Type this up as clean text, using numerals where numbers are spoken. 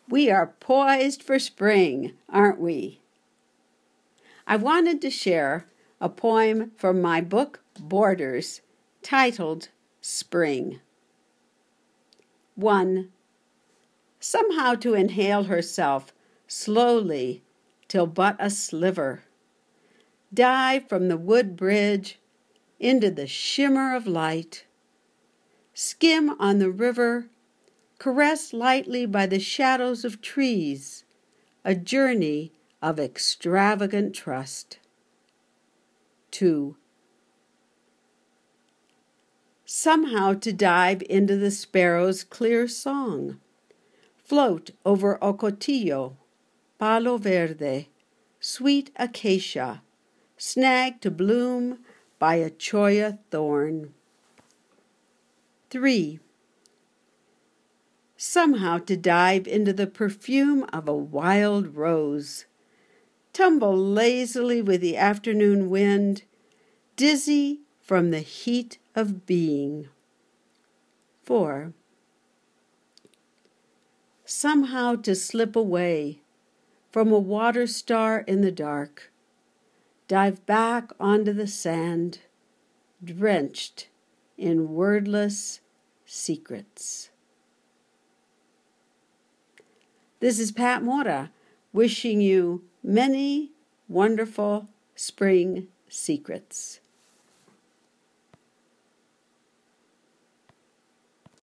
We are poised for spring, aren't we? I wanted to share a poem from my book, Borders, titled Spring. 1. Somehow to inhale herself slowly till but a sliver. Dive from the wood bridge into the shimmer of light. Skim on the river, caressed lightly by the shadows of trees, a journey of extravagant trust. 2. Somehow to dive into the sparrow's clear song, float over ocotillo, palo verde, sweet acacia, snagged to bloom by a cholla thorn. 3. Somehow to dive into the perfume of a wild rose, tumble lazily with the afternoon wind, dizzy from the heat of being. 4. Somehow to slip away from a water star in the dark, dive back onto the sand, drenched in wordless secrets. This is Pat Mora wishing you many wonderful spring secrets.